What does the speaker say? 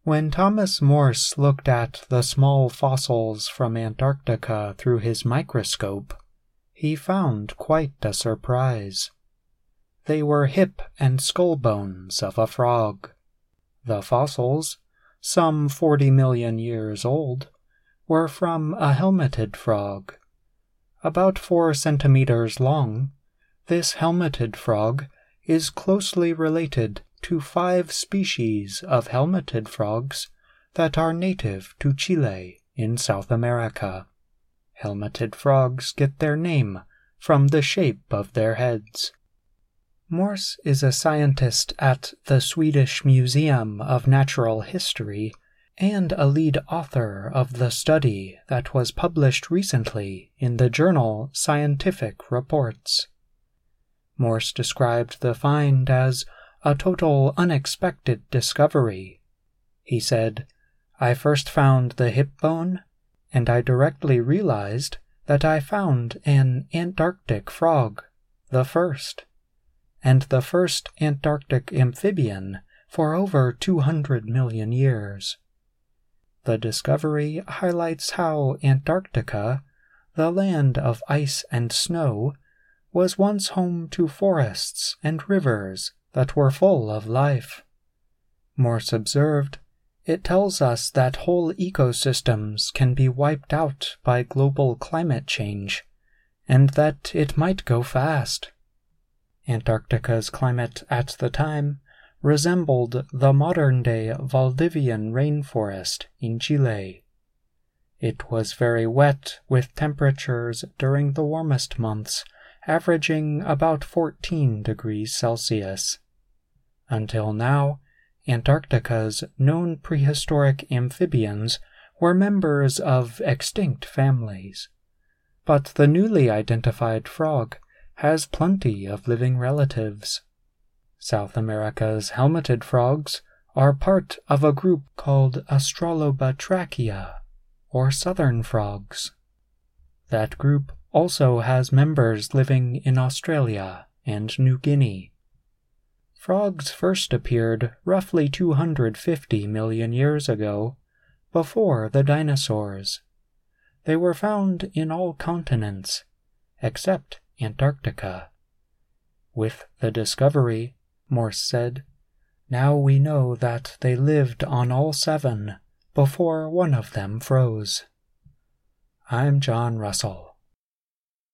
When Thomas Morse looked at the small fossils from Antarctica through his microscope, he found quite a surprise. They were hip and skull bones of a frog. The fossils, some 40 million years old, were from a helmeted frog. About 4 centimeters long, this helmeted frog is closely related to 5 species of helmeted frogs that are native to Chile in South America. Helmeted frogs get their name from the shape of their heads. Morse is a scientist at the Swedish Museum of Natural History and a lead author of the study that was published recently in the journal Scientific Reports. Morse described the find as a total unexpected discovery. He said, "I first found the hip bone, and I directly realized that I found an Antarctic frog, the first, and the first Antarctic amphibian for over 200 million years. The discovery highlights how Antarctica, the land of ice and snow, was once home to forests and rivers that were full of life." Morse observed, "It tells us that whole ecosystems can be wiped out by global climate change, and that it might go fast." Antarctica's climate at the time resembled the modern-day Valdivian rainforest in Chile. It was very wet, with temperatures during the warmest months averaging about 14 degrees Celsius. Until now, Antarctica's known prehistoric amphibians were members of extinct families, but the newly identified frog has plenty of living relatives. South America's helmeted frogs are part of a group called Astralobatrachia, or southern frogs. That group also has members living in Australia and New Guinea. Frogs first appeared roughly 250 million years ago, before the dinosaurs. They were found in all continents, except Antarctica. With the discovery, Morse said, "Now we know that they lived on all 7 before one of them froze." I'm John Russell.